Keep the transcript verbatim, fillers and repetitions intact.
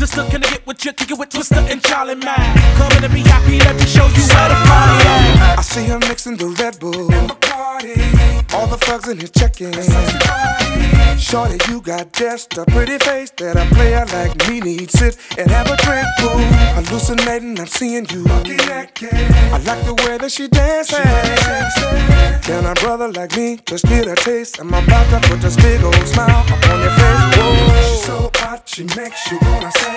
Twister, can I get with you? Kick it with Twister and Charlie Man. Come in the V I P, let me show you where the party at. I see her mixing the Red Bull in the party. All the thugs in here checking. Shorty, you got just a pretty face that a player like me needs. Sit and have a drink, boo. Hallucinating, I'm seeing you. I like the way that she dances. Can a brother like me just get a taste? I'm about to put this big old smile up on your face. Whoa. She's so hot, she makes you wanna say